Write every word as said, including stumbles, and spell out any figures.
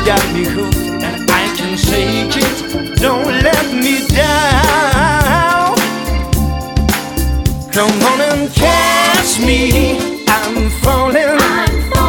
got me hooked and I can shake it. Don't let me down. Come on and catch me. I'm falling. I'm falling.